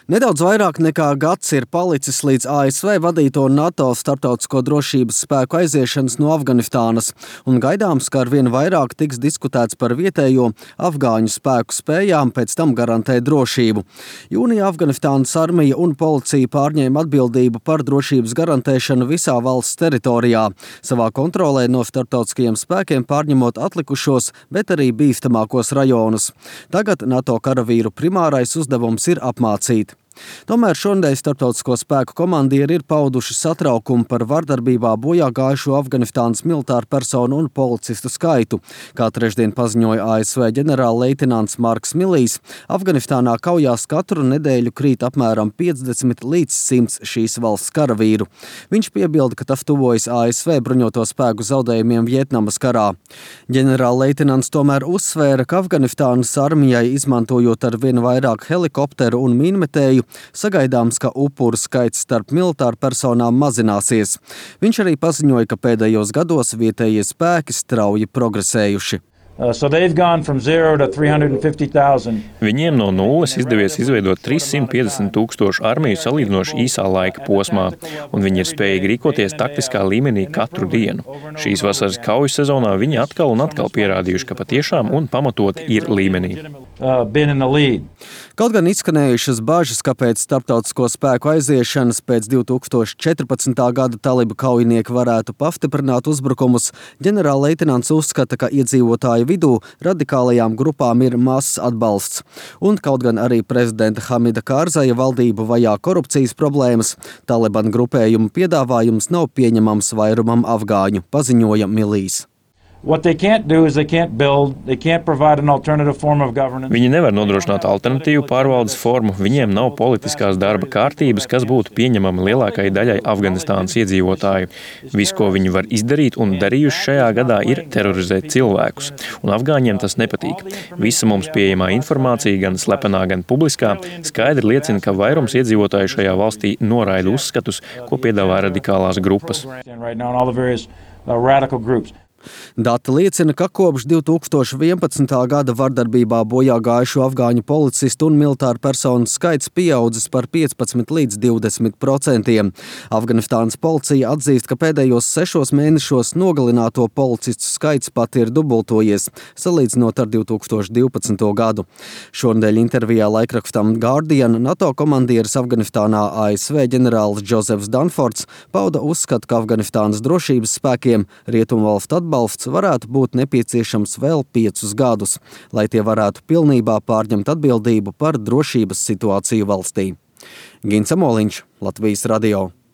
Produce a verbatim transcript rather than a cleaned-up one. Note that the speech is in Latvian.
Nedaudz vairāk nekā gads ir palicis līdz A S V vadīto NATO starptautisko drošības spēku aiziešanas no Afganistānas, un gaidāms, ka arvien vairāk tiks diskutēts par vietējo afgāņu spēku spējām pēc tam garantēt drošību. Jūnijā Afganistānas armija un policija pārņēma atbildību par drošības garantēšanu visā valsts teritorijā, savā kontrolē no starptautiskajiem spēkiem pārņemot atlikušos, bet arī bīstamākos rajonus. Tagad NATO karavīru primārais uzdevums ir apmācīt. Tomēr šonedēļ starptautisko spēku komandieri ir pauduši satraukumu par vardarbībā bojā gājušo Afganistānas militāru personu un policistu skaitu. Kā trešdien paziņoja A S V ģenerālleitenants Marks Millijs, Afganistānā kaujās katru nedēļu krīt apmēram piecdesmit līdz simts šīs valsts karavīru. Viņš piebilda, ka tas tuvojas A S V bruņoto spēku zaudējumiem Vietnamas karā. Ģenerālleitenants tomēr uzsvēra, ka Afganistānas armijai, izmantojot ar vien vairāk helikopteru un mīnmetēju, sagaidāms, ka upuru skaits starp militāru personām mazināsies. Viņš arī paziņoja, ka pēdējos gados vietējie spēki strauji progresējuši. Uh, so they've gone from zero to three hundred fifty thousand. Viņiem no nulles izdevies izveidot trīssimt piecdesmit tūkstošu armiju salīdzinoši īsā laika posmā, un viņi ir spējīgi rīkoties taktiskā līmenī katru dienu. Šīs vasaras kauju sezonā viņi atkal un atkal pierādījuši, ka patiešām un pamatot ir līmenī. Uh, been in the lead. Kaut gan izskanējušas bažas, ka pēc starptautisko spēku aiziešanas pēc divi tūkstoši četrpadsmitā gada talibu kaujinieki varētu pastiprināt uzbrukumus, ģenerālleitenants uzskata, ka iedzīvotāju vidū radikālajām grupām ir mazs atbalsts. Un kaut gan arī prezidenta Hamida Kārzaja valdību vajā korupcijas problēmas, Taliban grupējumu piedāvājums nav pieņemams vairumam afgāņu, paziņoja Millijs. What they can't do is they can't build, they can't provide an alternative form of governance. Viņi nevar nodrošināt alternatīvu pārvaldes formu, viņiem nav politiskās darba kārtības, kas būtu pieņemama lielākajai daļai Afganistānas iedzīvotāju. Viss, ko viņi var izdarīt un darījuši šajā gadā, ir terorizēt cilvēkus, un afgāņiem tas nepatīk. Visa mums pieejamā informācija, gan slepenā, gan publiskā, skaidri liecina, ka vairums iedzīvotāju šajā valstī noraida uzskatus, ko piedāvā radikālās grupas. Dati liecina, ka kopš divi tūkstoši vienpadsmitā gada vardarbībā bojā gājušo afgāņu policistu un militāru personu skaits pieaudzis par piecpadsmit līdz divdesmit procentiem. Afganistānas policija atzīst, ka pēdējos sešos mēnešos nogalināto policistu skaits pat ir dubultojies, salīdzinot ar divi tūkstoši divpadsmito gadu. Šonedēļ intervijā laikrakstam Guardian NATO komandieris Afganistānā A S V ģenerālis Džozefs Danfords pauda uzskatu, ka Afganistānas drošības spēkiem rietumvalstu atbalsts varētu būt nepieciešams vēl piecus gadus, lai tie varētu pilnībā pārņemt atbildību par drošības situāciju valstī. Gins Amoliņš, Latvijas radio.